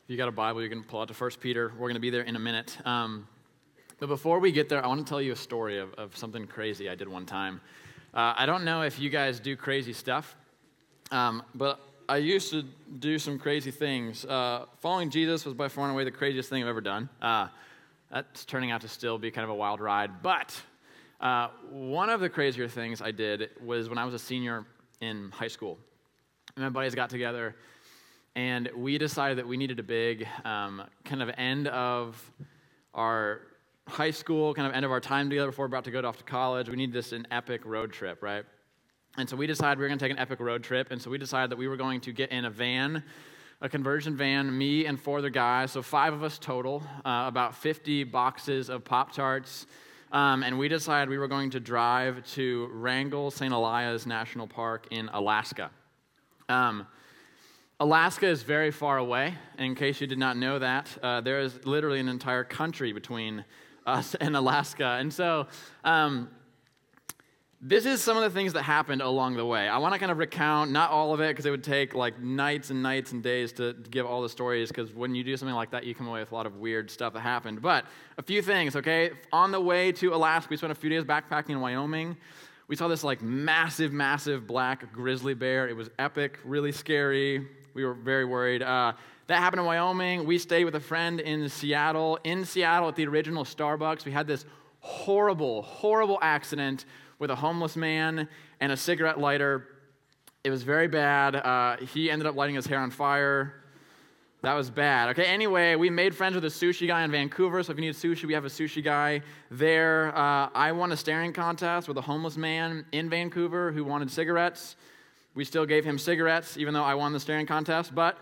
If you got a Bible, you can pull out to 1 Peter. We're going to be there in a minute. But before we get there, I want to tell you a story of something crazy I did one time. I don't know if you guys do crazy stuff, but I used to do some crazy things. Following Jesus was by far and away the craziest thing I've ever done. That's turning out to still be kind of a wild ride. But one of the crazier things I did was when I was a senior in high school. And my buddies got together, and we decided that we needed a big kind of end of our high school, kind of end of our time together before we're about to go off to college. We needed this an epic road trip, right? And so we decided we were going to take an epic road trip, and so we decided that we were going to get in a van, a conversion van, me and 4 other guys, so 5 of us total, about 50 boxes of Pop-Tarts, and we decided we were going to drive to Wrangell St. Elias National Park in Alaska. Alaska is very far away. In case you did not know that, there is literally an entire country between us and Alaska. And so this is some of the things that happened along the way. I want to kind of recount, not all of it, because it would take like nights and nights and days to give all the stories, because when you do something like that, you come away with a lot of weird stuff that happened. But a few things, okay? On the way to Alaska, we spent a few days backpacking in Wyoming. We saw this like massive, massive black grizzly bear. It was epic, really scary. We were very worried. That happened in Wyoming. We stayed with a friend in Seattle. In Seattle at the original Starbucks, we had this horrible, horrible accident with a homeless man and a cigarette lighter. It was very bad. He ended up lighting his hair on fire. That was bad. Okay, anyway, we made friends with a sushi guy in Vancouver, so if you need sushi, we have a sushi guy there. I won a staring contest with a homeless man in Vancouver who wanted cigarettes. We still gave him cigarettes, even though I won the staring contest, but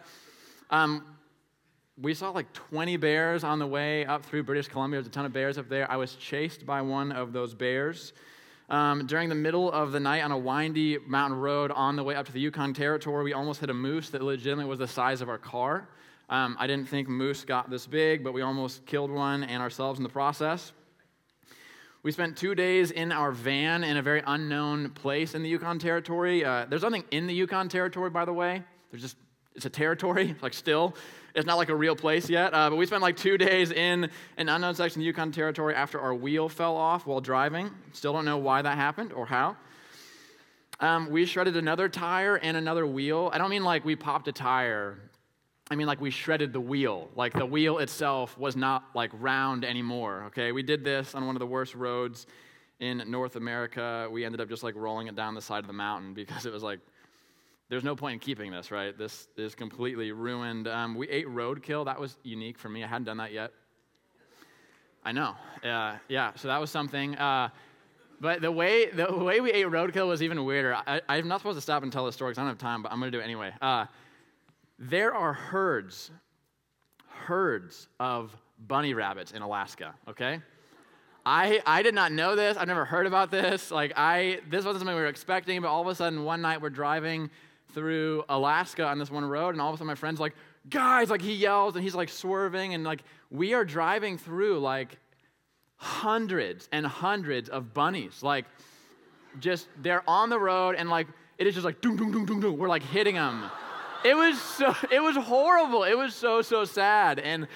we saw like 20 bears on the way up through British Columbia. There's a ton of bears up there. I was chased by one of those bears. During the middle of the night on a windy mountain road on the way up to the Yukon Territory, we almost hit a moose that legitimately was the size of our car. I didn't think moose got this big, but we almost killed one and ourselves in the process. We spent 2 days in our van in a very unknown place in the Yukon Territory. There's nothing in the Yukon Territory, by the way. It's a territory, like still. It's not like a real place yet. But we spent like 2 days in an unknown section of the Yukon Territory after our wheel fell off while driving. Still don't know why that happened or how. We shredded another tire and another wheel. I don't mean like we popped a tire. I mean like we shredded the wheel. Like the wheel itself was not like round anymore, okay? We did this on one of the worst roads in North America. We ended up just like rolling it down the side of the mountain because it was like, there's no point in keeping this, right? This is completely ruined. We ate roadkill. That was unique for me. I hadn't done that yet. I know. Yeah, so that was something. But the way we ate roadkill was even weirder. I'm not supposed to stop and tell this story because I don't have time, but I'm going to do it anyway. There are herds of bunny rabbits in Alaska, okay? I did not know this. I've never heard about this. This wasn't something we were expecting, but all of a sudden one night we're driving through Alaska on this one road, and all of a sudden my friend's like, guys, like he yells, and he's like swerving, and like we are driving through like hundreds and hundreds of bunnies. Like just, they're on the road, and like it is just like, doom, doom, doom, doom, doom. We're like hitting them. It was horrible. It was so sad. And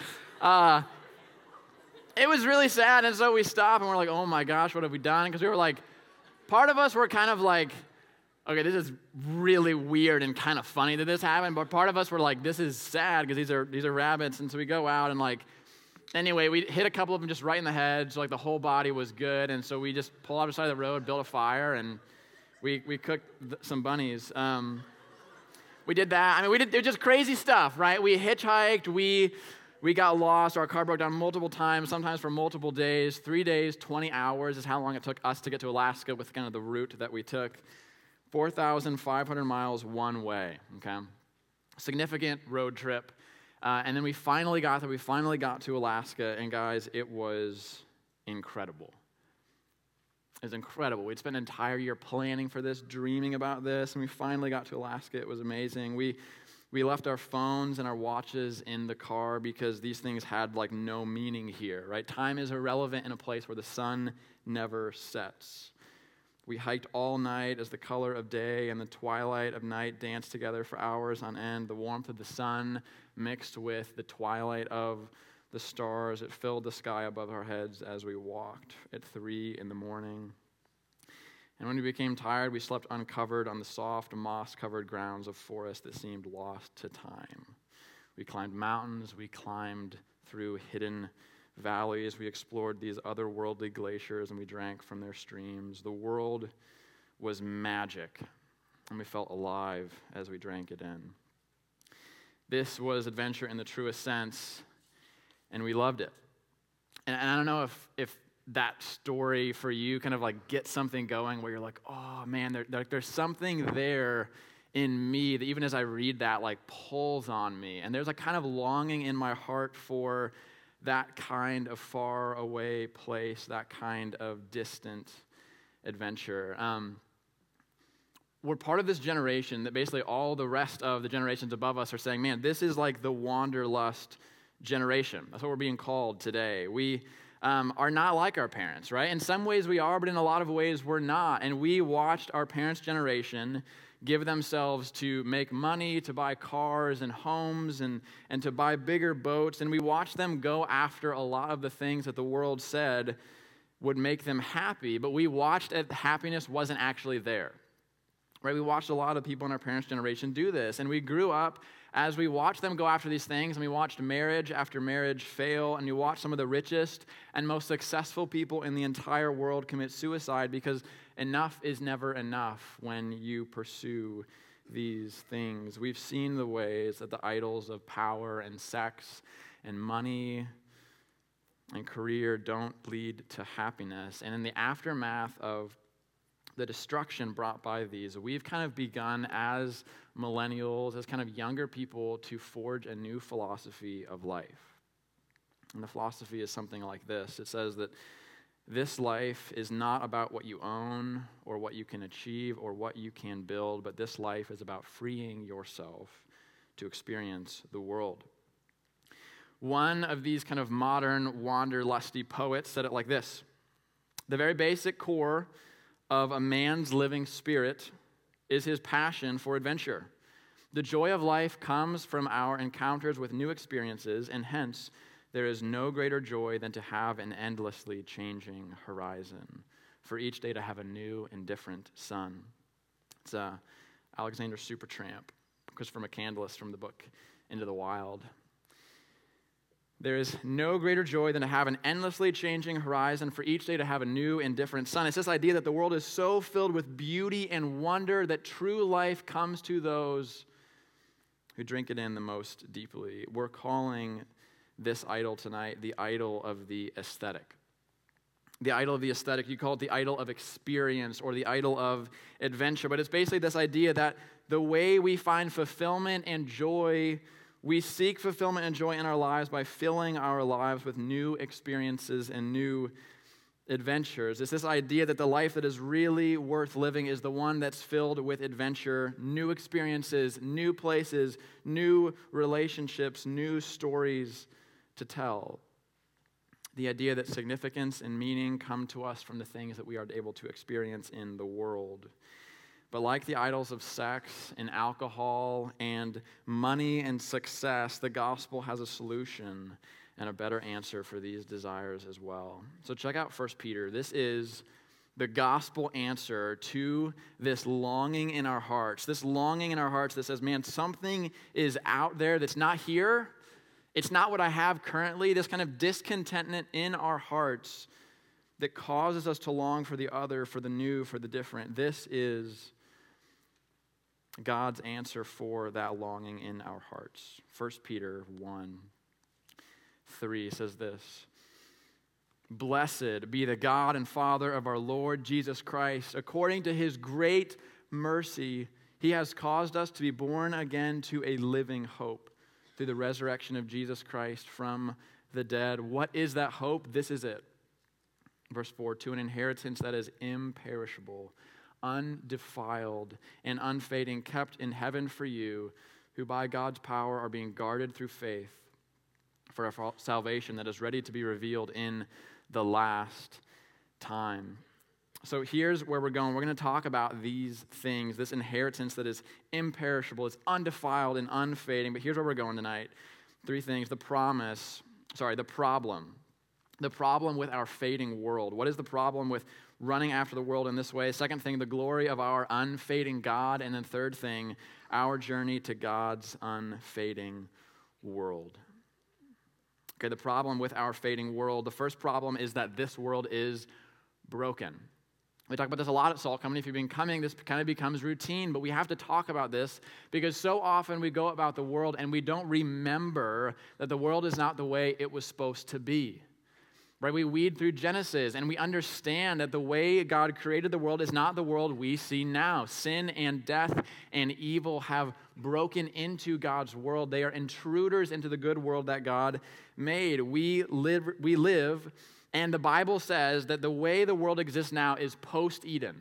it was really sad. And so we stop and we're like, oh my gosh, what have we done? Because we were like, part of us were kind of like, okay, this is really weird and kind of funny that this happened. But part of us were like, this is sad because these are rabbits. And so we go out and like, anyway, we hit a couple of them just right in the head. So like the whole body was good. And so we just pulled out the side of the road, built a fire, and we cooked some bunnies. We did that. I mean, it was just crazy stuff, right? We hitchhiked. We got lost. Our car broke down multiple times, sometimes for multiple days. 3 days, 20 hours is how long it took us to get to Alaska with kind of the route that we took. 4,500 miles one way, okay? Significant road trip. And then we finally got there. We finally got to Alaska, and guys, it was incredible. It was incredible. We'd spent an entire year planning for this, dreaming about this, and we finally got to Alaska. It was amazing. We left our phones and our watches in the car because these things had like no meaning here, right? Time is irrelevant in a place where the sun never sets. We hiked all night as the color of day and the twilight of night danced together for hours on end. The warmth of the sun mixed with the twilight of the stars. It filled the sky above our heads as we walked at 3 in the morning. And when we became tired, we slept uncovered on the soft, moss-covered grounds of forest that seemed lost to time. We climbed mountains. We climbed through hidden valleys. We explored these otherworldly glaciers, and we drank from their streams. The world was magic, and we felt alive as we drank it in. This was adventure in the truest sense, and we loved it. And I don't know if that story for you kind of like gets something going where you're like, oh man, there's something there in me that even as I read that, like pulls on me. And there's a kind of longing in my heart for that kind of far away place, that kind of distant adventure. We're part of this generation that basically all the rest of the generations above us are saying, man, this is like the wanderlust generation. That's what we're being called today. We are not like our parents, right? In some ways we are, but in a lot of ways we're not. And we watched our parents' generation give themselves to make money, to buy cars and homes, and to buy bigger boats. And we watched them go after a lot of the things that the world said would make them happy, but we watched that happiness wasn't actually there. Right? We watched a lot of people in our parents' generation do this, and we grew up as we watched them go after these things, and we watched marriage after marriage fail, and you watched some of the richest and most successful people in the entire world commit suicide because enough is never enough when you pursue these things. We've seen the ways that the idols of power and sex and money and career don't lead to happiness. And in the aftermath of the destruction brought by these, we've kind of begun as millennials, as kind of younger people, to forge a new philosophy of life. And the philosophy is something like this. It says that this life is not about what you own or what you can achieve or what you can build, but this life is about freeing yourself to experience the world. One of these kind of modern wanderlusty poets said it like this: the very basic core of a man's living spirit is his passion for adventure. The joy of life comes from our encounters with new experiences, and hence there is no greater joy than to have an endlessly changing horizon, for each day to have a new and different sun. It's Alexander Supertramp, Christopher McCandless from the book Into the Wild. There is no greater joy than to have an endlessly changing horizon, for each day to have a new and different sun. It's this idea that the world is so filled with beauty and wonder that true life comes to those who drink it in the most deeply. We're calling this idol tonight the idol of the aesthetic. The idol of the aesthetic, you call it the idol of experience or the idol of adventure, but it's basically this idea that the way we find fulfillment and joy, we seek fulfillment and joy in our lives by filling our lives with new experiences and new adventures. It's this idea that the life that is really worth living is the one that's filled with adventure, new experiences, new places, new relationships, new stories to tell. The idea that significance and meaning come to us from the things that we are able to experience in the world. But like the idols of sex and alcohol and money and success, the gospel has a solution and a better answer for these desires as well. So check out 1 Peter. This is the gospel answer to this longing in our hearts. This longing in our hearts that says, man, something is out there that's not here. It's not what I have currently. This kind of discontentment in our hearts that causes us to long for the other, for the new, for the different. This is God's answer for that longing in our hearts. 1 Peter 1:3 says this: Blessed be the God and Father of our Lord Jesus Christ. According to his great mercy, he has caused us to be born again to a living hope through the resurrection of Jesus Christ from the dead. What is that hope? This is it. Verse 4, to an inheritance that is imperishable, undefiled, and unfading, kept in heaven for you, who by God's power are being guarded through faith for a salvation that is ready to be revealed in the last time. So here's where we're going. We're going to talk about these things, this inheritance that is imperishable, it's undefiled and unfading. But here's where we're going tonight. Three things. The problem with our fading world. What is the problem with running after the world in this way? Second thing, the glory of our unfading God. And then third thing, our journey to God's unfading world. Okay, the problem with our fading world. The first problem is that this world is broken. We talk about this a lot at Salt Company. If you've been coming, this kind of becomes routine, but we have to talk about this because so often we go about the world and we don't remember that the world is not the way it was supposed to be. Right? We weed through Genesis and we understand that the way God created the world is not the world we see now. Sin and death and evil have broken into God's world. They are intruders into the good world that God made. We live, and the Bible says that the way the world exists now is post-Eden.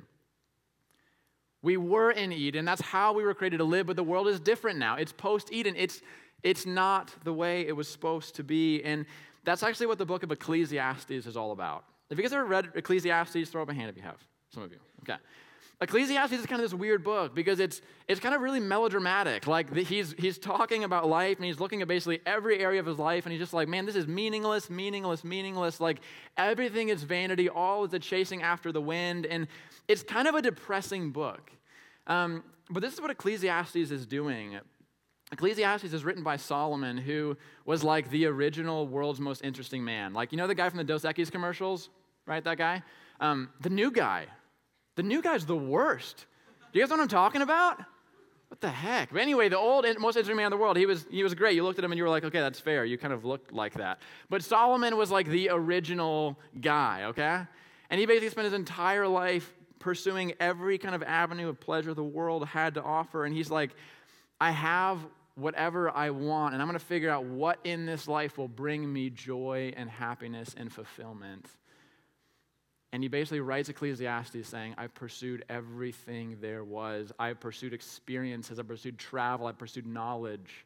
We were in Eden. That's how we were created to live, but the world is different now. It's post-Eden. It's not the way it was supposed to be. And that's actually what the book of Ecclesiastes is all about. If you guys ever read Ecclesiastes, throw up a hand if you have. Some of you. Okay. Ecclesiastes is kind of this weird book because it's kind of really melodramatic. Like he's talking about life and he's looking at basically every area of his life and he's just like, man, this is meaningless. Like everything is vanity. All is a chasing after the wind. And it's kind of a depressing book. But this is what Ecclesiastes is doing. Ecclesiastes is written by Solomon, who was like the original world's most interesting man. Like, you know the guy from the Dos Equis commercials, right, that guy? The new guy's the worst. Do you guys know what I'm talking about? What the heck? But anyway, the old most interesting man in the world, he was great. You looked at him and you were like, okay, that's fair. You kind of looked like that. But Solomon was like the original guy, okay? And he basically spent his entire life pursuing every kind of avenue of pleasure the world had to offer. And he's like, I have whatever I want, and I'm going to figure out what in this life will bring me joy and happiness and fulfillment. And he basically writes Ecclesiastes saying, I've pursued everything there was. I've pursued experiences. I've pursued travel. I've pursued knowledge.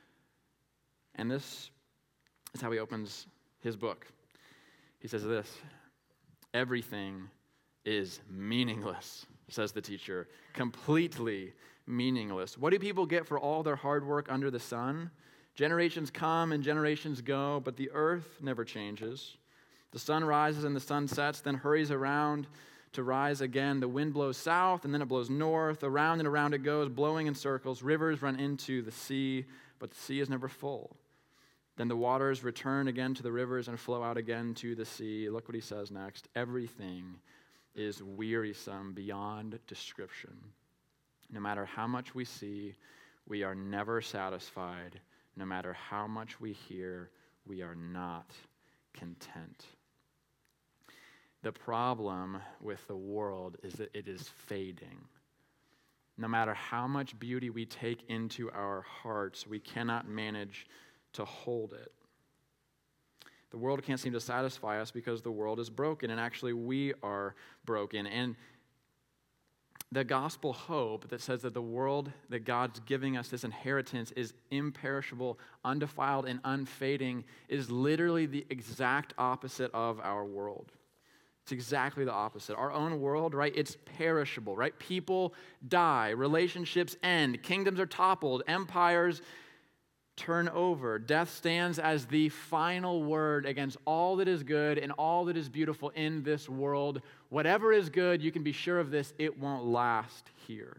And this is how he opens his book. He says this, everything is meaningless, says the teacher, completely meaningless. What do people get for all their hard work under the sun? Generations come and generations go, but the earth never changes. The sun rises and the sun sets, then hurries around to rise again. The wind blows south and then it blows north. Around and around it goes, blowing in circles. Rivers run into the sea, but the sea is never full. Then the waters return again to the rivers and flow out again to the sea. Look what he says next. Everything is wearisome beyond description. No matter how much we see, we are never satisfied. No matter how much we hear, we are not content. The problem with the world is that it is fading. No matter how much beauty we take into our hearts, we cannot manage to hold it. The world can't seem to satisfy us because the world is broken, and actually we are broken. And the gospel hope that says that the world that God's giving us, this inheritance, is imperishable, undefiled, and unfading, is literally the exact opposite of our world. It's exactly the opposite. Our own world, right, it's perishable, right? People die, relationships end, kingdoms are toppled, empires turn over. Death stands as the final word against all that is good and all that is beautiful in this world. Whatever is good, you can be sure of this, it won't last here.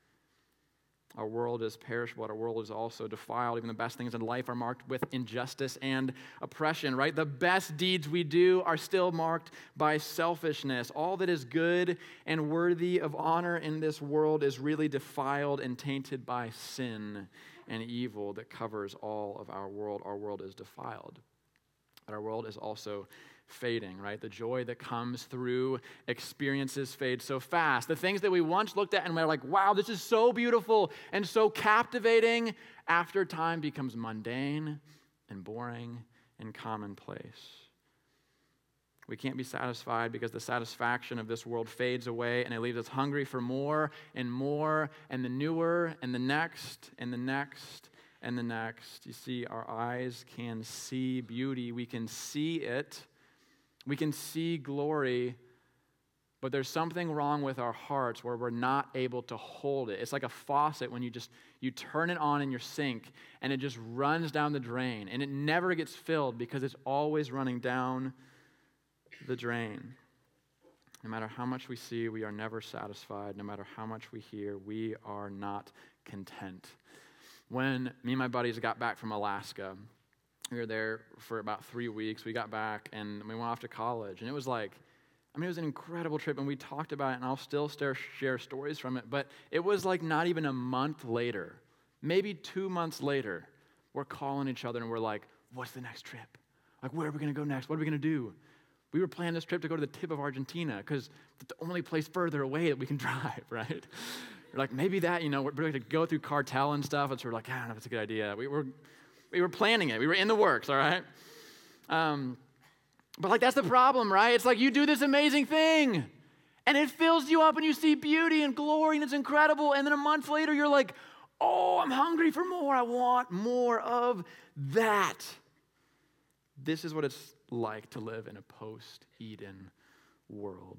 Our world is perishable, our world is also defiled. Even the best things in life are marked with injustice and oppression, right? The best deeds we do are still marked by selfishness. All that is good and worthy of honor in this world is really defiled and tainted by sin and evil that covers all of our world. Our world is defiled. But our world is also fading, right? The joy that comes through experiences fades so fast. The things that we once looked at and we're like, wow, this is so beautiful and so captivating, after time becomes mundane and boring and commonplace. We can't be satisfied because the satisfaction of this world fades away and it leaves us hungry for more and more and the newer and the next and the next and the next. You see, our eyes can see beauty. We can see it. We can see glory, But there's something wrong with our hearts where we're not able to hold it. It's like a faucet when you turn it on in your sink and it just runs down the drain and it never gets filled because it's always running down the drain. No matter how much we see, we are never satisfied. No matter how much we hear, we are not content. When me and my buddies got back from Alaska, we were there for about 3 weeks. We got back and we went off to college. And it was it was an incredible trip, and we talked about it, and I'll still share stories from it, but it was like not even a month later, maybe 2 months later, we're calling each other, and we're like, what's the next trip? Like, where are we going to go next? What are we going to do? We were planning this trip to go to the tip of Argentina, because it's the only place further away that we can drive, right? We're like, maybe that, we're going to go through cartel and stuff, and so we're like, I don't know if it's a good idea. We were planning it. We were in the works, all right? But that's the problem, right? It's like you do this amazing thing, and it fills you up, and you see beauty and glory, and it's incredible, and then a month later, you're like, oh, I'm hungry for more. I want more of that. This is what it's like to live in a post-Eden world.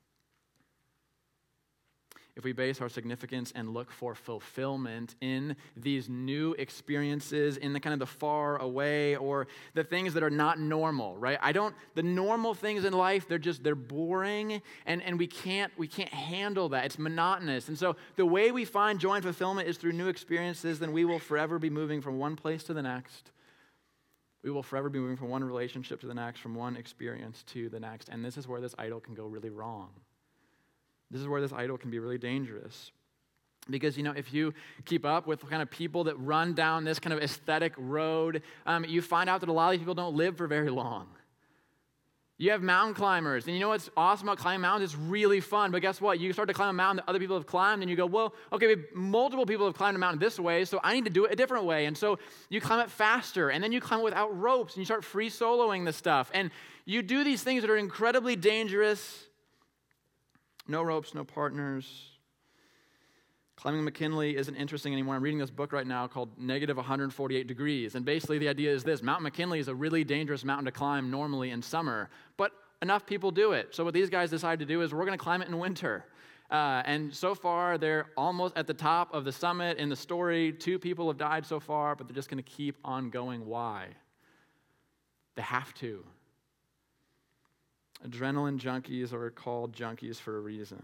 If we base our significance and look for fulfillment in these new experiences, in the kind of the far away or the things that are not normal, right? The normal things in life, they're boring and we can't handle that. It's monotonous. And so the way we find joy and fulfillment is through new experiences, then we will forever be moving from one place to the next. We will forever be moving from one relationship to the next, from one experience to the next. And this is where this idol can go really wrong. This is where this idol can be really dangerous. Because, if you keep up with kind of people that run down this kind of aesthetic road, you find out that a lot of these people don't live for very long. You have mountain climbers, and you know what's awesome about climbing mountains? It's really fun, but guess what? You start to climb a mountain that other people have climbed, and you go, well, okay, multiple people have climbed a mountain this way, so I need to do it a different way. And so you climb it faster, and then you climb it without ropes, and you start free soloing the stuff. And you do these things that are incredibly dangerous. No ropes, no partners. Climbing McKinley isn't interesting anymore. I'm reading this book right now called Negative 148 Degrees. And basically the idea is this. Mount McKinley is a really dangerous mountain to climb normally in summer, but enough people do it. So what these guys decide to do is we're going to climb it in winter. And so far, they're almost at the top of the summit. In the story, 2 people have died so far, but they're just going to keep on going. Why? They have to. Adrenaline junkies are called junkies for a reason.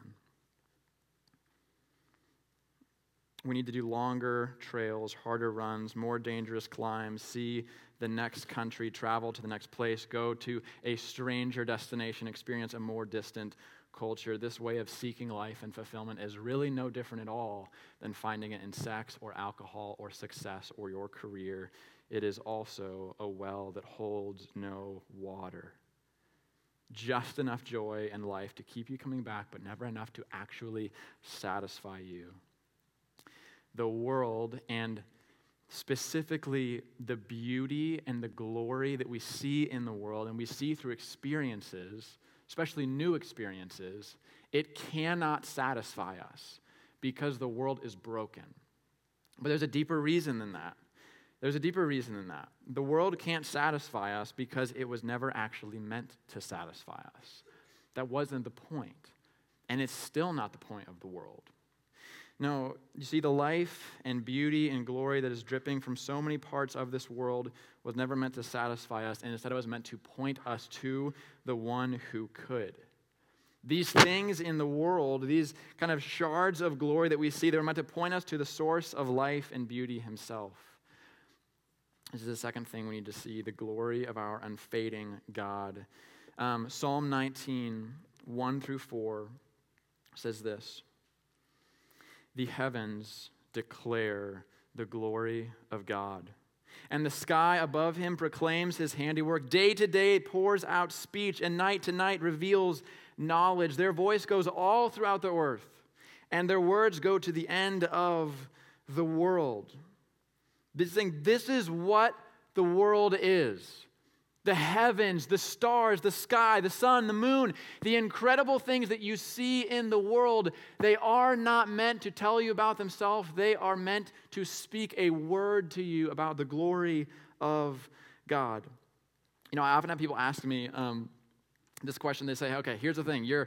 We need to do longer trails, harder runs, more dangerous climbs, see the next country, travel to the next place, go to a stranger destination, experience a more distant culture. This way of seeking life and fulfillment is really no different at all than finding it in sex or alcohol or success or your career. It is also a well that holds no water. Just enough joy and life to keep you coming back, but never enough to actually satisfy you. The world, and specifically the beauty and the glory that we see in the world, and we see through experiences, especially new experiences, it cannot satisfy us because the world is broken. But there's a deeper reason than that. The world can't satisfy us because it was never actually meant to satisfy us. That wasn't the point. And it's still not the point of the world. No, you see, the life and beauty and glory that is dripping from so many parts of this world was never meant to satisfy us, and instead it was meant to point us to the one who could. These things in the world, these kind of shards of glory that we see, they were meant to point us to the source of life and beauty himself. This is the second thing we need to see, the glory of our unfading God. Psalm 19, 1-4 says this: "The heavens declare the glory of God, and the sky above him proclaims his handiwork. Day to day it pours out speech, and night to night reveals knowledge. Their voice goes all throughout the earth, and their words go to the end of the world." This is what the world is. The heavens, the stars, the sky, the sun, the moon, the incredible things that you see in the world, they are not meant to tell you about themselves. They are meant to speak a word to you about the glory of God. I often have people ask me this question. They say, okay, here's the thing. You're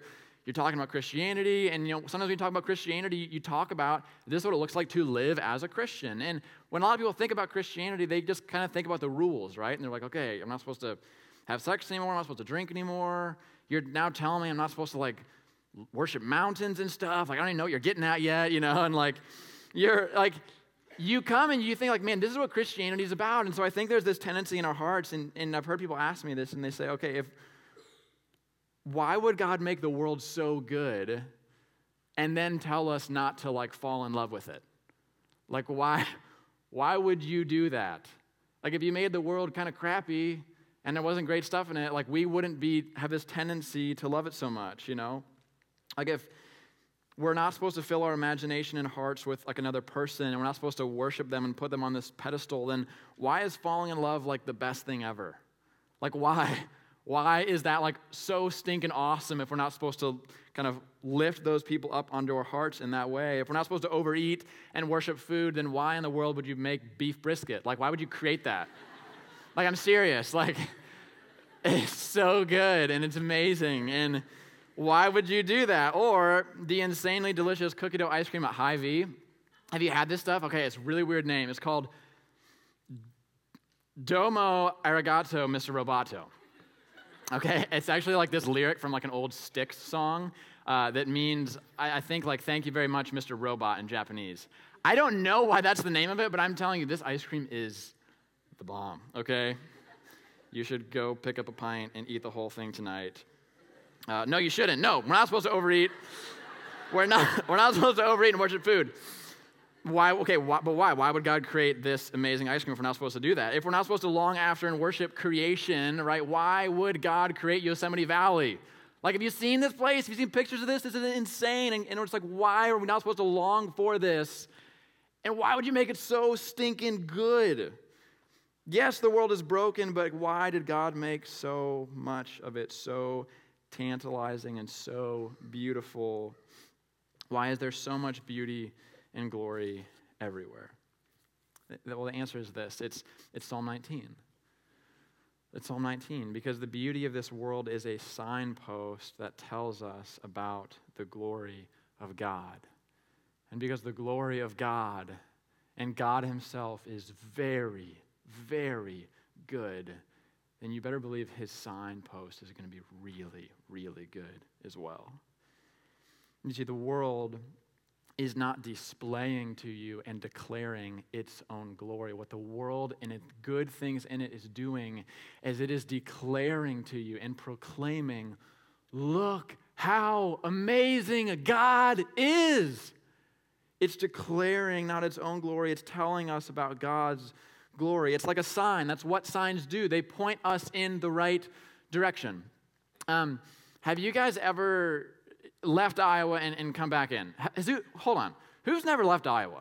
you're talking about Christianity, and sometimes when you talk about Christianity, you talk about this is what it looks like to live as a Christian. And when a lot of people think about Christianity, they just kind of think about the rules, right? And they're like, okay, I'm not supposed to have sex anymore, I'm not supposed to drink anymore. You're now telling me I'm not supposed to like worship mountains and stuff. Like I don't even know what you're getting at yet, and like you're like you come and you think like, man, this is what Christianity is about. And so I think there's this tendency in our hearts, and I've heard people ask me this, and they say, okay, why would God make the world so good and then tell us not to like fall in love with it? Like why would you do that? Like if you made the world kind of crappy and there wasn't great stuff in it, like we wouldn't have this tendency to love it so much, Like if we're not supposed to fill our imagination and hearts with like another person, and we're not supposed to worship them and put them on this pedestal, then why is falling in love like the best thing ever? Like why? Why is that like so stinking awesome if we're not supposed to kind of lift those people up onto our hearts in that way? If we're not supposed to overeat and worship food, then why in the world would you make beef brisket? Like why would you create that? Like I'm serious. Like it's so good and it's amazing. And why would you do that? Or the insanely delicious cookie dough ice cream at Hy-Vee. Have you had this stuff? Okay, it's a really weird name. It's called Domo Arigato, Mr. Roboto. Okay, it's actually like this lyric from like an old Styx song that means, I think, like, thank you very much, Mr. Robot in Japanese. I don't know why that's the name of it, but I'm telling you, this ice cream is the bomb, okay? You should go pick up a pint and eat the whole thing tonight. No, you shouldn't. No, we're not supposed to overeat. We're not supposed to overeat and worship food. Why? Okay, but why? Why would God create this amazing ice cream if we're not supposed to do that? If we're not supposed to long after and worship creation, right, why would God create Yosemite Valley? Like, have you seen this place? Have you seen pictures of this? This is insane. And it's like, why are we not supposed to long for this? And why would you make it so stinking good? Yes, the world is broken, but why did God make so much of it so tantalizing and so beautiful? Why is there so much beauty and glory everywhere? Well, the answer is this. It's Psalm 19. It's Psalm 19, because the beauty of this world is a signpost that tells us about the glory of God. And because the glory of God and God himself is very, very good, then you better believe his signpost is going to be really, really good as well. You see, the world is not displaying to you and declaring its own glory. What the world and its good things in it is doing is it is declaring to you and proclaiming, look how amazing God is. It's declaring not its own glory, it's telling us about God's glory. It's like a sign. That's what signs do. They point us in the right direction. Have you guys ever left Iowa and come back in? Hold on. Who's never left Iowa?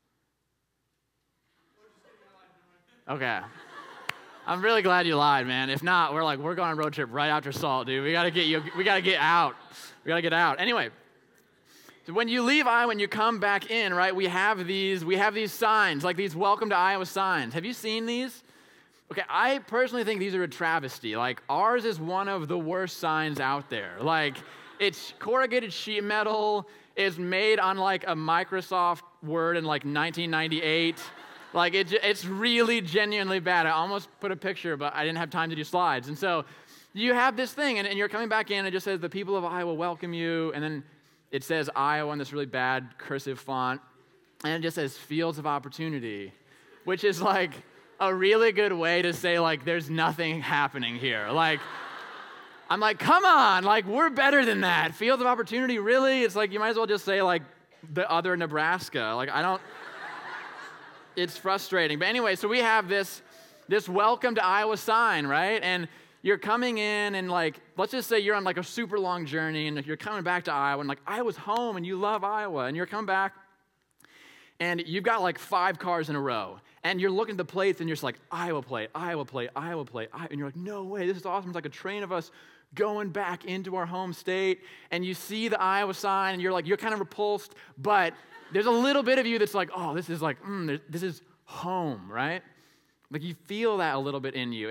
Okay. I'm really glad you lied, man. If not, we're going on a road trip right after Salt, dude. We got to get out. We got to get out. Anyway, so when you leave Iowa and you come back in, right, we have these signs, like these welcome to Iowa signs. Have you seen these? Okay, I personally think these are a travesty. Like, ours is one of the worst signs out there. Like, it's corrugated sheet metal. It's made on like a Microsoft Word in like 1998. Like it's really genuinely bad. I almost put a picture, but I didn't have time to do slides. And so you have this thing, and you're coming back in, and it just says, the people of Iowa welcome you. And then it says Iowa in this really bad cursive font. And it just says fields of opportunity, which is like a really good way to say like there's nothing happening here. Like, I'm like, come on, like, we're better than that. Fields of opportunity, really? It's like, you might as well just say, like, the other Nebraska. Like, it's frustrating. But anyway, so we have this welcome to Iowa sign, right? And you're coming in and, like, let's just say you're on, like, a super long journey, and you're coming back to Iowa, and, like, Iowa's home, and you love Iowa, and you're coming back, and you've got, like, 5 cars in a row. And you're looking at the plates, and you're just like, Iowa plate, Iowa plate, Iowa plate. And you're like, no way, this is awesome. It's like a train of us going back into our home state, and you see the Iowa sign, and you're kind of repulsed, but there's a little bit of you that's like, oh, this is like, this is home, right? Like, you feel that a little bit in you. And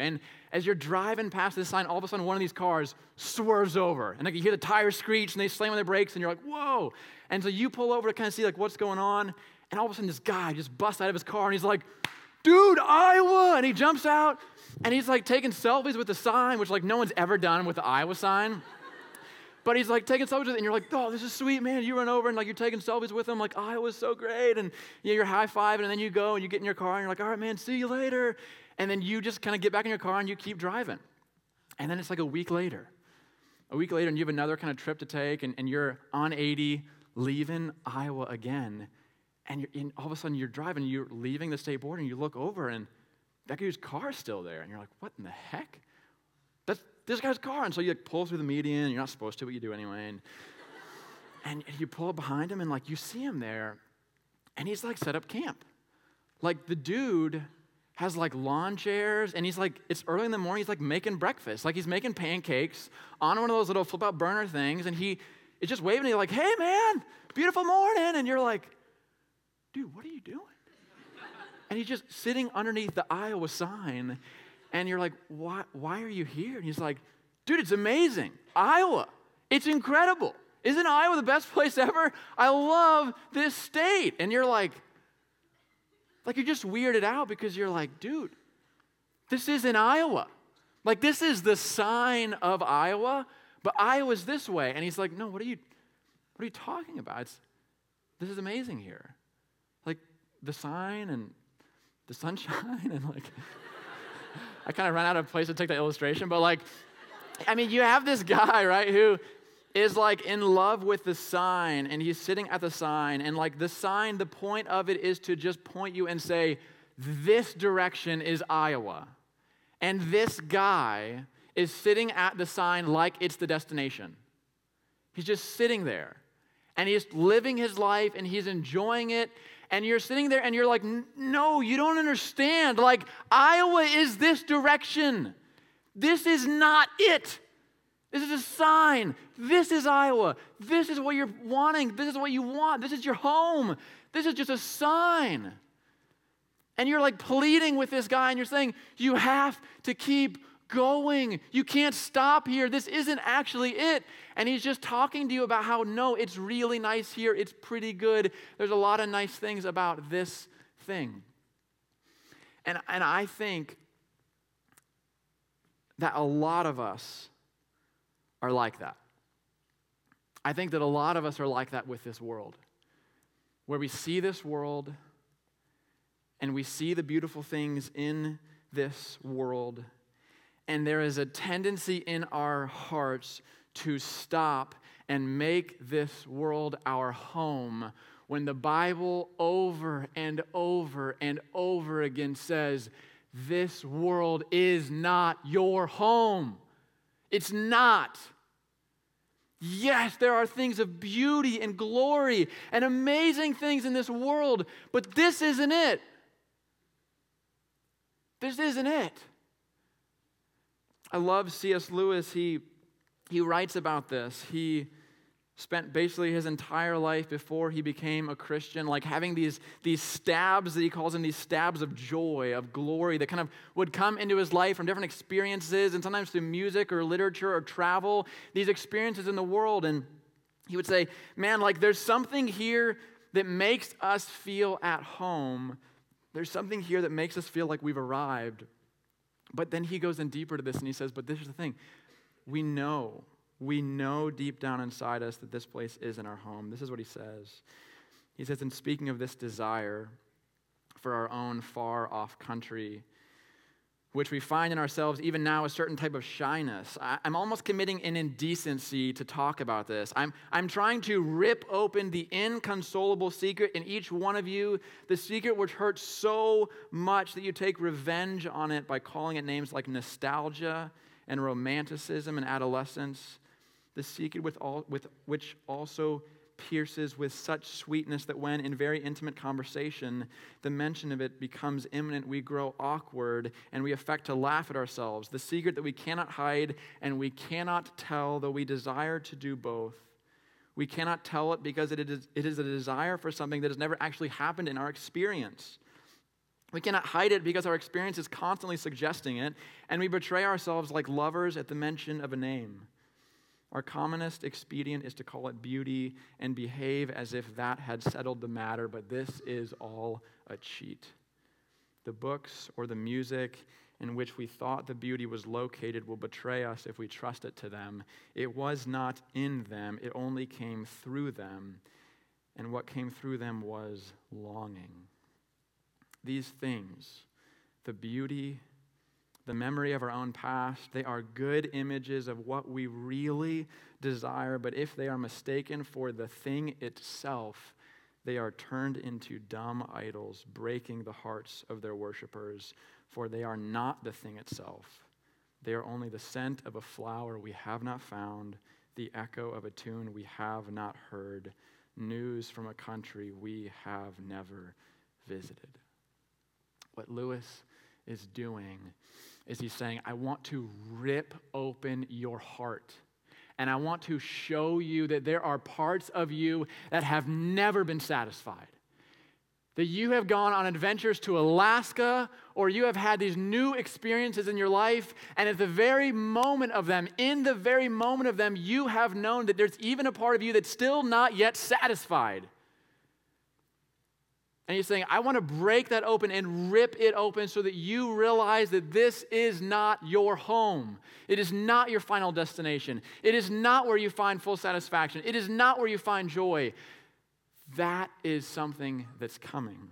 as you're driving past this sign, all of a sudden one of these cars swerves over. And like you hear the tires screech and they slam on their brakes and you're like, whoa. And so you pull over to kind of see like what's going on. And all of a sudden this guy just busts out of his car and he's like, dude, Iowa. And he jumps out and he's like taking selfies with the sign, which like no one's ever done with the Iowa sign. But he's like taking selfies with it, and you're like, oh, this is sweet, man. You run over and like you're taking selfies with him, like Iowa's so great. And you're high-fiving, and then you go and you get in your car and you're like, all right, man, see you later. And then you just kind of get back in your car and you keep driving. And then it's like a week later, and you have another kind of trip to take, and you're on 80 leaving Iowa again. And all of a sudden you're driving, you're leaving the state border, and you look over, and that guy's car is still there. And you're like, what in the heck? That's this guy's car. And so you like pull through the median. You're not supposed to, but you do anyway. And you pull up behind him, and like you see him there, and he's like set up camp. Like the dude has like lawn chairs, and he's like, it's early in the morning, he's like making breakfast. Like he's making pancakes on one of those little flip-out burner things, and he is just waving, and he's like, hey man, beautiful morning. And you're like, dude, what are you doing? And he's just sitting underneath the Iowa sign, and you're like, why are you here? And he's like, dude, it's amazing. Iowa, it's incredible. Isn't Iowa the best place ever? I love this state. And you're like you're just weirded out because you're like, dude, this isn't Iowa. Like this is the sign of Iowa, but Iowa's this way. And he's like, no, what are you talking about? This is amazing here. Like the sign and the sunshine and like, I kind of ran out of place to take that illustration, but like, I mean, you have this guy, right, who is like in love with the sign, and he's sitting at the sign, and like the sign, the point of it is to just point you and say, this direction is Iowa. And this guy is sitting at the sign like it's the destination. He's just sitting there, and he's living his life, and he's enjoying it, and you're sitting there, and you're like, no, you don't understand. Like, Iowa is this direction. This is not it. This is a sign. This is Iowa. This is what you're wanting. This is what you want. This is your home. This is just a sign. And you're like pleading with this guy, and you're saying, you have to keep going. You can't stop here. This isn't actually it. And he's just talking to you about how, no, it's really nice here. It's pretty good. There's a lot of nice things about this thing. And I think that a lot of us are like that. I think that a lot of us are like that with this world, where we see this world and we see the beautiful things in this world, and there is a tendency in our hearts to stop and make this world our home, when the Bible over and over and over again says, this world is not your home. It's not. Yes, there are things of beauty and glory and amazing things in this world, but this isn't it. This isn't it. I love C.S. Lewis. He writes about this. He spent basically his entire life before he became a Christian, like having these stabs that he calls them, these stabs of joy, of glory that kind of would come into his life from different experiences, and sometimes through music or literature or travel, these experiences in the world. And he would say, man, like there's something here that makes us feel at home. There's something here that makes us feel like we've arrived. But then he goes in deeper to this, and he says, but this is the thing. We know deep down inside us that this place isn't our home. This is what he says. He says, in speaking of this desire for our own far-off country, which we find in ourselves even now a certain type of shyness. I'm almost committing an indecency to talk about this. I'm trying to rip open the inconsolable secret in each one of you, the secret which hurts so much that you take revenge on it by calling it names like nostalgia and romanticism and adolescence, the secret with which also pierces with such sweetness that when in very intimate conversation, the mention of it becomes imminent, we grow awkward and we affect to laugh at ourselves. The secret that we cannot hide and we cannot tell, though we desire to do both. We cannot tell it because it is a desire for something that has never actually happened in our experience. We cannot hide it because our experience is constantly suggesting it, and we betray ourselves like lovers at the mention of a name. Our commonest expedient is to call it beauty and behave as if that had settled the matter, but this is all a cheat. The books or the music in which we thought the beauty was located will betray us if we trust it to them. It was not in them, it only came through them, and what came through them was longing. These things, the beauty, the memory of our own past, they are good images of what we really desire, but if they are mistaken for the thing itself, they are turned into dumb idols, breaking the hearts of their worshipers, for they are not the thing itself. They are only the scent of a flower we have not found, the echo of a tune we have not heard, news from a country we have never visited. What Lewis is doing is he's saying, I want to rip open your heart. And I want to show you that there are parts of you that have never been satisfied. That you have gone on adventures to Alaska, or you have had these new experiences in your life, and at the very moment of them, you have known that there's even a part of you that's still not yet satisfied. And he's saying, I want to break that open and rip it open so that you realize that this is not your home. It is not your final destination. It is not where you find full satisfaction. It is not where you find joy. That is something that's coming.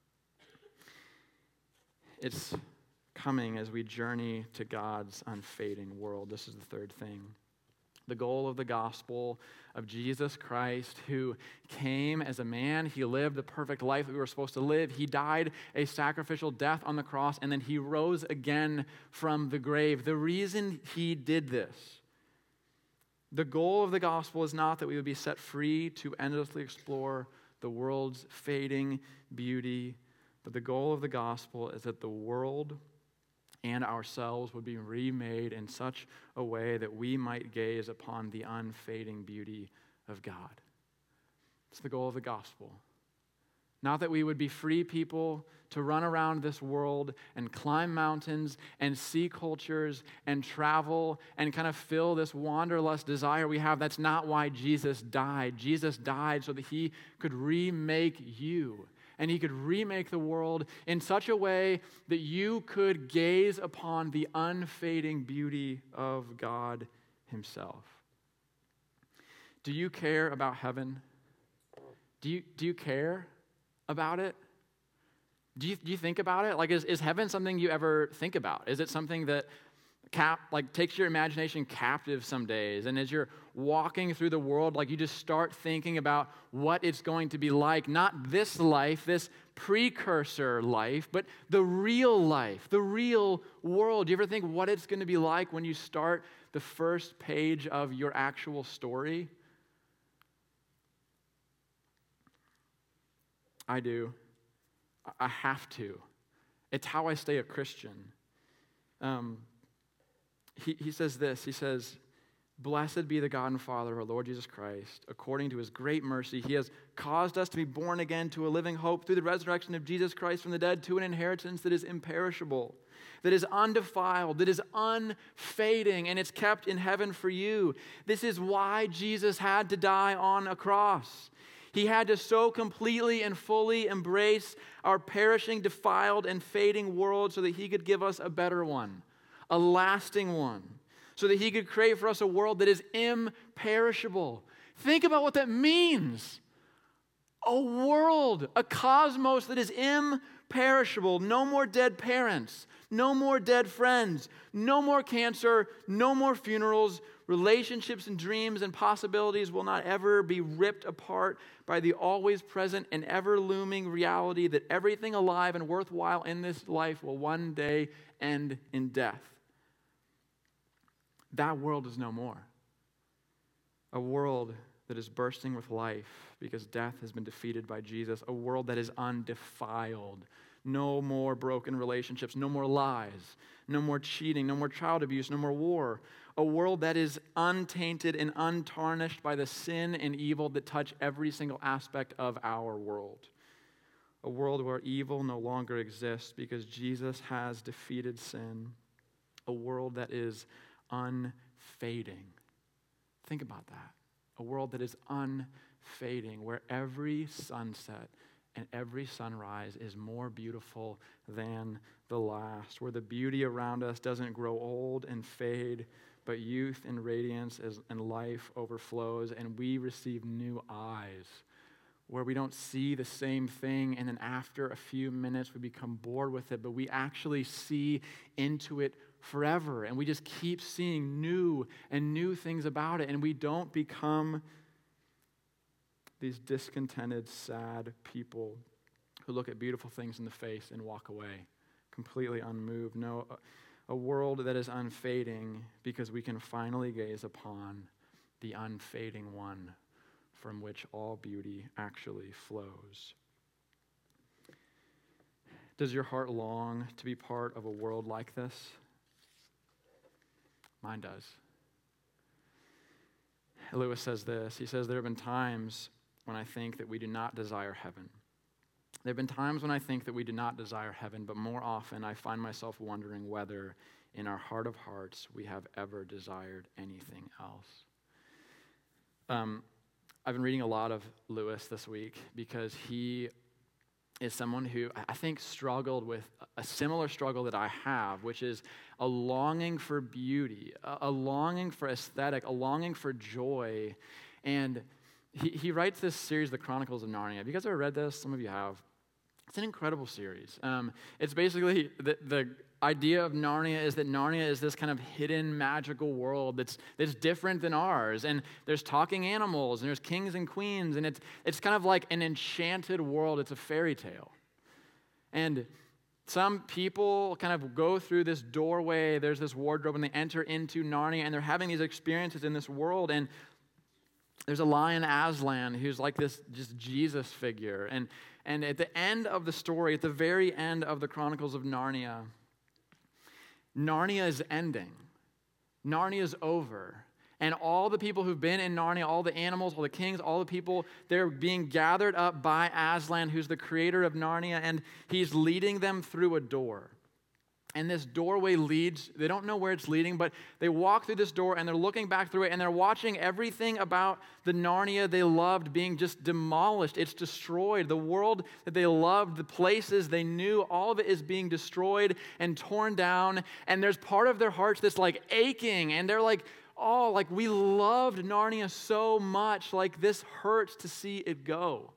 It's coming as we journey to God's unfading world. This is the third thing. The goal of the gospel of Jesus Christ, who came as a man. He lived the perfect life that we were supposed to live. He died a sacrificial death on the cross, and then he rose again from the grave. The reason he did this, the goal of the gospel is not that we would be set free to endlessly explore the world's fading beauty, but the goal of the gospel is that the world and ourselves would be remade in such a way that we might gaze upon the unfading beauty of God. It's the goal of the gospel. Not that we would be free people to run around this world and climb mountains and see cultures and travel and kind of fill this wanderlust desire we have. That's not why Jesus died. Jesus died so that he could remake you. And he could remake the world in such a way that you could gaze upon the unfading beauty of God himself. Do you care about heaven? Do you care about it? Do you think about it? Like, is heaven something you ever think about? Is it something that takes your imagination captive some days, and as you're walking through the world, like, you just start thinking about what it's going to be like, not this life, this precursor life, but the real life, the real world. Do you ever think what it's going to be like when you start the first page of your actual story? I do. I have to. It's how I stay a Christian. He says this, he says, blessed be the God and Father of our Lord Jesus Christ. According to his great mercy, he has caused us to be born again to a living hope through the resurrection of Jesus Christ from the dead, to an inheritance that is imperishable, that is undefiled, that is unfading, and it's kept in heaven for you. This is why Jesus had to die on a cross. He had to so completely and fully embrace our perishing, defiled, and fading world so that he could give us a better one, a lasting one, so that he could create for us a world that is imperishable. Think about what that means. A world, a cosmos that is imperishable. No more dead parents, no more dead friends, no more cancer, no more funerals. Relationships and dreams and possibilities will not ever be ripped apart by the always present and ever looming reality that everything alive and worthwhile in this life will one day end in death. That world is no more. A world that is bursting with life because death has been defeated by Jesus. A world that is undefiled. No more broken relationships, no more lies, no more cheating, no more child abuse, no more war. A world that is untainted and untarnished by the sin and evil that touch every single aspect of our world. a world where evil no longer exists because Jesus has defeated sin, a world that is unfading. Think about that. A world that is unfading, where every sunset and every sunrise is more beautiful than the last, where the beauty around us doesn't grow old and fade, but youth and radiance and life overflows, and we receive new eyes, where we don't see the same thing, and then after a few minutes we become bored with it, but we actually see into it forever, and we just keep seeing new and new things about it, and we don't become these discontented, sad people who look at beautiful things in the face and walk away, completely unmoved. No, a world that is unfading because we can finally gaze upon the unfading one from which all beauty actually flows. Does your heart long to be part of a world like this? Mine does. Lewis says this. He says, there have been times when I think that we do not desire heaven. There have been times when I think that we do not desire heaven, but more often I find myself wondering whether in our heart of hearts we have ever desired anything else. I've been reading a lot of Lewis this week because he is someone who I think struggled with a similar struggle that I have, which is a longing for beauty, a longing for aesthetic, a longing for joy. And he writes this series, The Chronicles of Narnia. Have you guys ever read this? Some of you have. It's an incredible series. It's basically the idea of Narnia is that Narnia is this kind of hidden magical world that's different than ours. And there's talking animals, and there's kings and queens, and it's kind of like an enchanted world. It's a fairy tale. And some people kind of go through this doorway, there's this wardrobe, and they enter into Narnia, and they're having these experiences in this world. And there's a lion, Aslan, who's like this just Jesus figure. And at the end of the story, at the very end of the Chronicles of Narnia, Narnia is ending. Narnia is over. And all the people who've been in Narnia, all the animals, all the kings, all the people, they're being gathered up by Aslan, who's the creator of Narnia, and he's leading them through a door. And this doorway leads, they don't know where it's leading, but they walk through this door and they're looking back through it and they're watching everything about the Narnia they loved being just demolished. It's destroyed. The world that they loved, the places they knew, all of it is being destroyed and torn down. And there's part of their hearts that's like aching. And they're like, oh, like we loved Narnia so much. Like this hurts to see it go.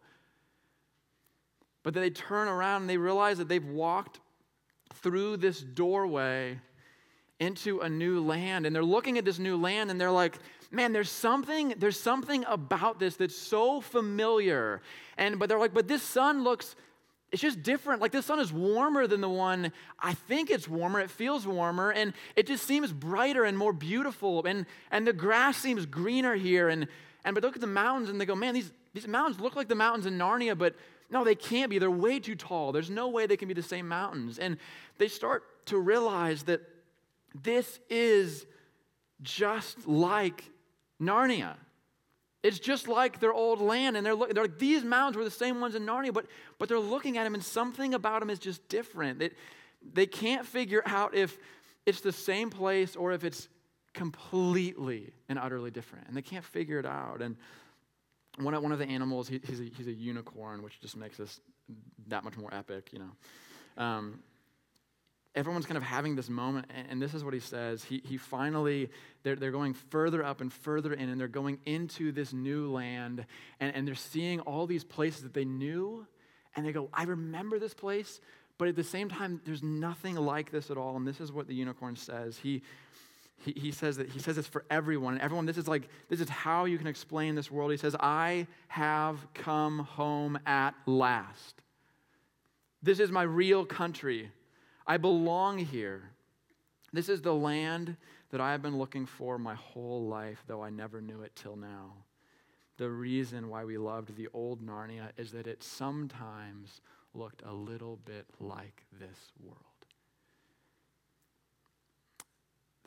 But then they turn around and they realize that they've walked through this doorway into a new land, and they're looking at this new land and they're like, man, there's something about this that's so familiar. But they're like, but this sun looks, it's just different. Like this sun is warmer than the one, I think it's warmer, it feels warmer, and it just seems brighter and more beautiful, and the grass seems greener here, but they look at the mountains and they go, man, these mountains look like the mountains in Narnia, but no, they can't be. They're way too tall. There's no way they can be the same mountains. And they start to realize that this is just like Narnia. It's just like their old land. And they're like, these mountains were the same ones in Narnia, but they're looking at them and something about them is just different. They can't figure out if it's the same place or if it's completely and utterly different. And they can't figure it out. And one of the animals, he's a unicorn, which just makes this that much more epic, you know. Everyone's kind of having this moment, and this is what he says. He finally, they're going further up and further in, and they're going into this new land, and they're seeing all these places that they knew, and they go, I remember this place, but at the same time, there's nothing like this at all, and this is what the unicorn says. He says this for everyone, and everyone, this is how you can explain this world. He says, I have come home at last. This is my real country. I belong here. This is the land that I have been looking for my whole life, though I never knew it till now. The reason why we loved the old Narnia is that it sometimes looked a little bit like this world.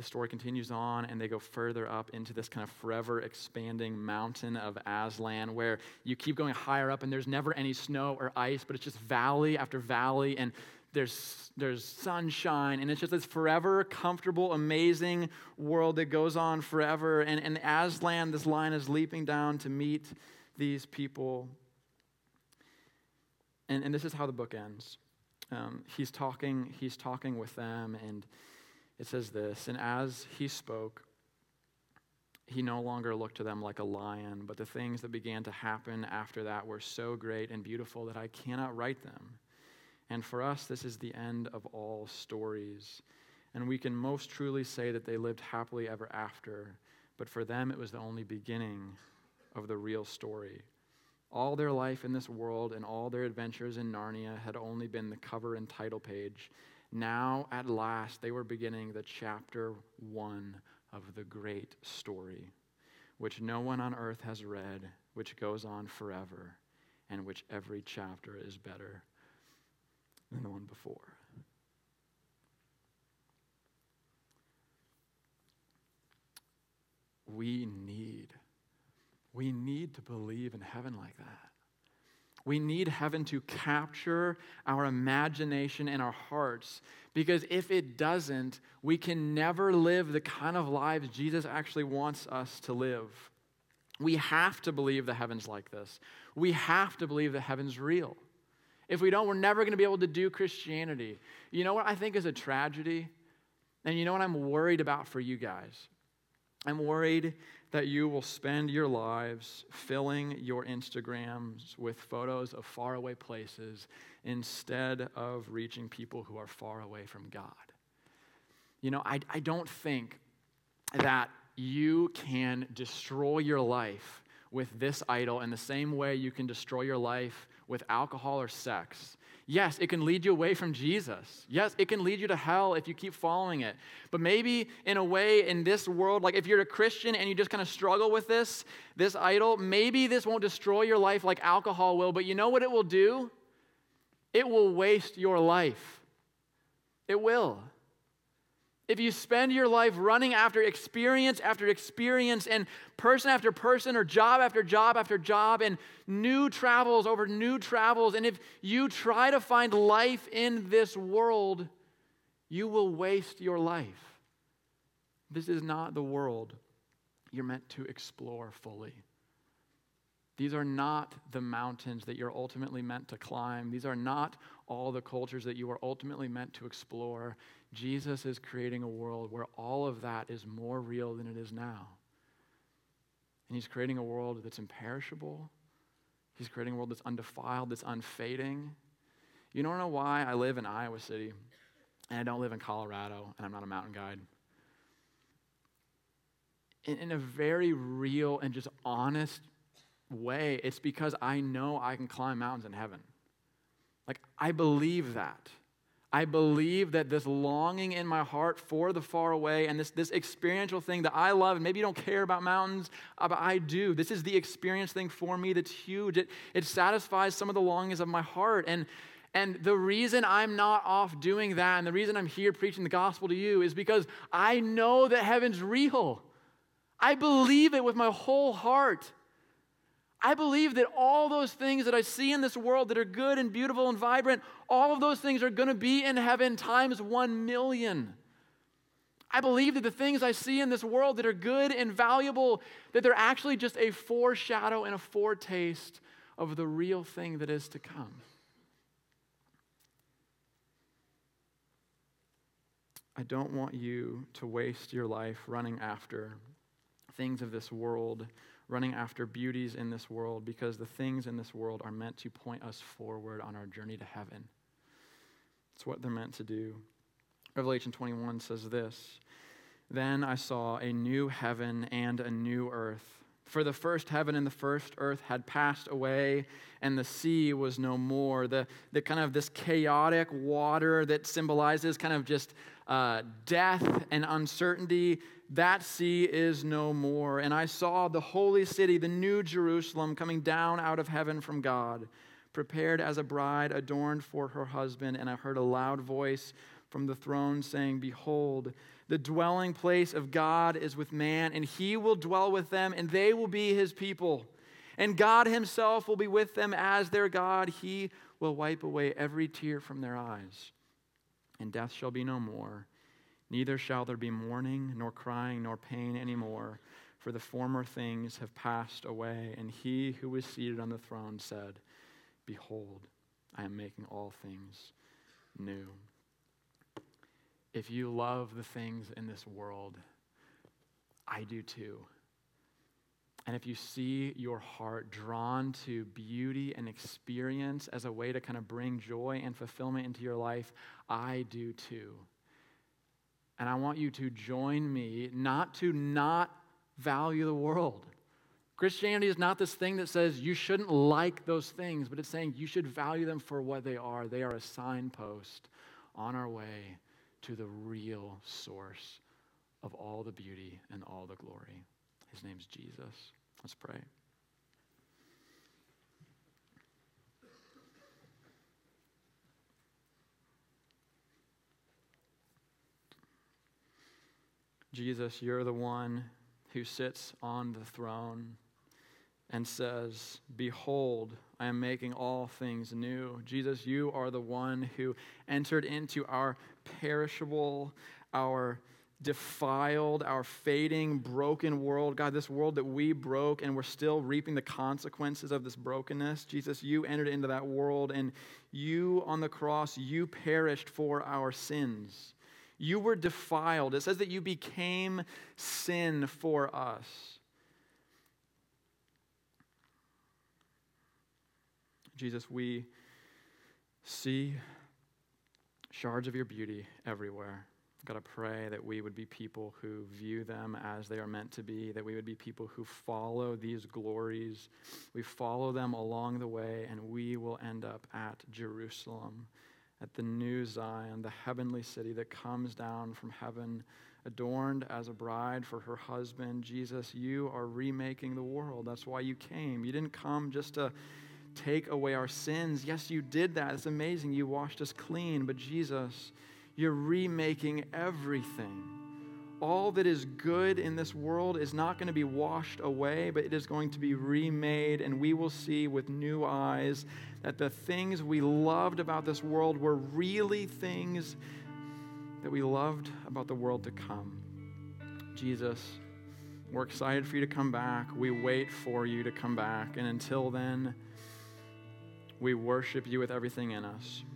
the story continues on, and they go further up into this kind of forever expanding mountain of Aslan, where you keep going higher up, and there's never any snow or ice, but it's just valley after valley, and there's sunshine, and it's just this forever comfortable, amazing world that goes on forever. And Aslan, this lion, is leaping down to meet these people. And this is how the book ends. He's talking with them, and it says this: and as he spoke, he no longer looked to them like a lion, but the things that began to happen after that were so great and beautiful that I cannot write them. And for us, this is the end of all stories. And we can most truly say that they lived happily ever after, but for them it was the only beginning of the real story. All their life in this world and all their adventures in Narnia had only been the cover and title page. Now, at last, they were beginning the chapter 1 of the great story, which no one on earth has read, which goes on forever, and which every chapter is better than the one before. We need to believe in heaven like that. We need heaven to capture our imagination and our hearts, because if it doesn't, we can never live the kind of lives Jesus actually wants us to live. We have to believe the heaven's like this. We have to believe that heaven's real. If we don't, we're never going to be able to do Christianity. You know what I think is a tragedy? And you know what I'm worried about for you guys? I'm worried that you will spend your lives filling your Instagrams with photos of faraway places instead of reaching people who are far away from God. You know, I don't think that you can destroy your life with this idol in the same way you can destroy your life with alcohol or sex. Yes, it can lead you away from Jesus. Yes, it can lead you to hell if you keep following it. But maybe in a way in this world, like if you're a Christian and you just kind of struggle with this idol, maybe this won't destroy your life like alcohol will, but you know what it will do? It will waste your life. It will. If you spend your life running after experience and person after person or job after job after job and new travels over new travels, and if you try to find life in this world, you will waste your life. This is not the world you're meant to explore fully. These are not the mountains that you're ultimately meant to climb. These are not all the cultures that you are ultimately meant to explore. Jesus is creating a world where all of that is more real than it is now. And he's creating a world that's imperishable. He's creating a world that's undefiled, that's unfading. You don't know why I live in Iowa City and I don't live in Colorado and I'm not a mountain guide. In a very real and just honest way, it's because I know I can climb mountains in heaven. Like, I believe that. I believe that this longing in my heart for the far away and this experiential thing that I love, and maybe you don't care about mountains, but I do. This is the experience thing for me that's huge. It satisfies some of the longings of my heart. And the reason I'm not off doing that and the reason I'm here preaching the gospel to you is because I know that heaven's real. I believe it with my whole heart. I believe that all those things that I see in this world that are good and beautiful and vibrant, all of those things are going to be in heaven times 1,000,000. I believe that the things I see in this world that are good and valuable, that they're actually just a foreshadow and a foretaste of the real thing that is to come. I don't want you to waste your life running after things of this world, running after beauties in this world, because the things in this world are meant to point us forward on our journey to heaven. It's what they're meant to do. Revelation 21 says this: "Then I saw a new heaven and a new earth. For the first heaven and the first earth had passed away, and the sea was no more." The kind of this chaotic water that symbolizes kind of just death and uncertainty, that sea is no more. And I saw the holy city, the new Jerusalem, coming down out of heaven from God, prepared as a bride adorned for her husband. And I heard a loud voice from the throne saying, "Behold, The dwelling place of God is with man, and he will dwell with them, and they will be his people. And God himself will be with them as their God. He will wipe away every tear from their eyes, and death shall be no more. Neither shall there be mourning, nor crying, nor pain anymore, for the former things have passed away. And he who was seated on the throne said, Behold, I am making all things new. If you love the things in this world, I do too. And if you see your heart drawn to beauty and experience as a way to kind of bring joy and fulfillment into your life, I do too. And I want you to join me not to not value the world. Christianity is not this thing that says you shouldn't like those things, but it's saying you should value them for what they are. They are a signpost on our way to the real source of all the beauty and all the glory. His name's Jesus. Let's pray. Jesus, you're the one who sits on the throne and says, Behold, I am making all things new. Jesus, you are the one who entered into our perishable, our defiled, our fading, broken world. God, this world that we broke and we're still reaping the consequences of this brokenness. Jesus, you entered into that world, and you on the cross, you perished for our sins. You were defiled. It says that you became sin for us. Jesus, we see shards of your beauty everywhere. God, I pray that we would be people who view them as they are meant to be, that we would be people who follow these glories. We follow them along the way, and we will end up at Jerusalem, at the new Zion, the heavenly city that comes down from heaven, adorned as a bride for her husband. Jesus, you are remaking the world. That's why you came. You didn't come just to take away our sins. Yes, you did that. It's amazing. You washed us clean. But Jesus, you're remaking everything. All that is good in this world is not going to be washed away, but it is going to be remade, and we will see with new eyes that the things we loved about this world were really things that we loved about the world to come. Jesus, we're excited for you to come back. We wait for you to come back, and until then, we worship you with everything in us.